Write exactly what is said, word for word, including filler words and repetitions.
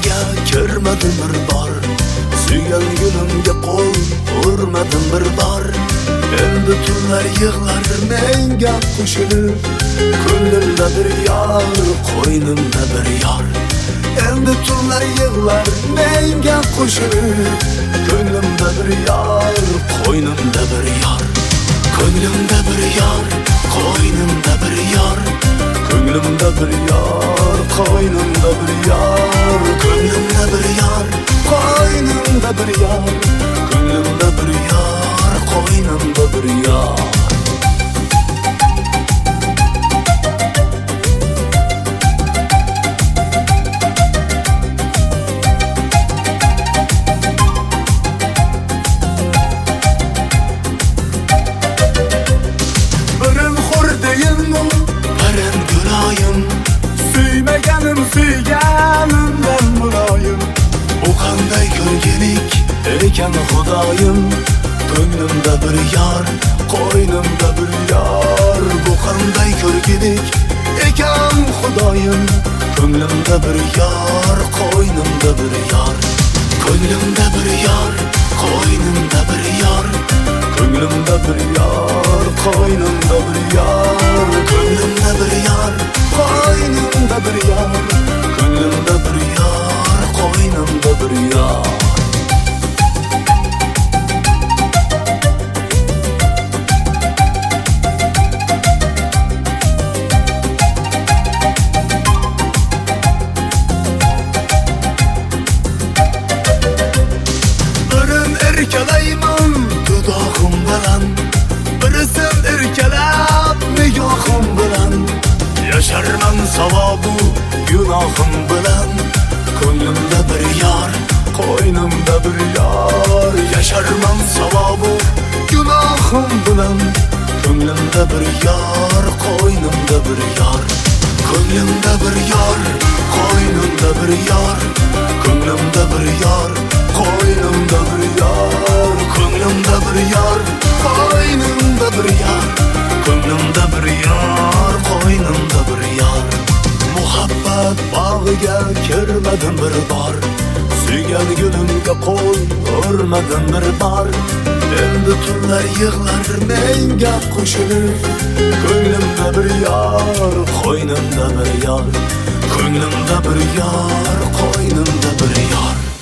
bag'iga kirmadim bir bor, suygan gulimga qo'l urmadim bir bor. Endi tunlar yig'lar menga qo'shilib, ko'nglimda bir yor, qo'ynimda bir yor. Endi tunlar yig'lar menga qo'shilib, ko'nglimda bir yor, qo'ynimda bir yor. Ko'nglimda bir yor, qo'ynimda bir yor. Ko'nglimda bir yor, qo'ynimda bir yor. Ko'nglimda bir yor, qo'ynimda bir yor. Ko'nglimda bir yor, qo'ynimda bir yor. Suymaganım suyganimdan muloyim, bu qanday ko'rgilik ekan xudoyim. Ko'nglimda bir yor, qo'ynimda bir yor. Bu qanday ko'rgilik ekan xudoyim. Ko'nglimda bir yor, qo'ynimda bir yor. Ko'nglimda bir yor, qo'ynimda bir yor. Ko'nglimda bir yor, qo'ynimda bir yor. Ko'nglimda bir yor, qo'ynimda bir yor. Ko'nglimda bir yor, qo'ynimda bir yor. Birin erkalayman dudog'im bilan, birisin erkalab nigohim bilan. Yasharman savobu gunohim bilan. Ko'nglimda bir yor, qo'ynimda bir yor. Yasharman savobu gunohim bilan. Ko'nglimda bir yor, qo'ynimda bir yor. Ko'nglimda bir yor, qo'ynimda bir yor. Ko'nglimda bir yor, qo'ynimda bir yor. Ko'nglimda bir yor, qo'ynimda bir yor. Ko'nglimda bir yor, qo'ynimda bir yor. Muhabbat bag'iga kirmadim bir bor, suygan gulimga qo'l urmadim bir bor. Endi tunlar yig'lar menga qo'shilib, ko'nglimda bir yor, qo'ynimda bir yor. Ko'nglimda bir yor, qo'ynimda bir yor.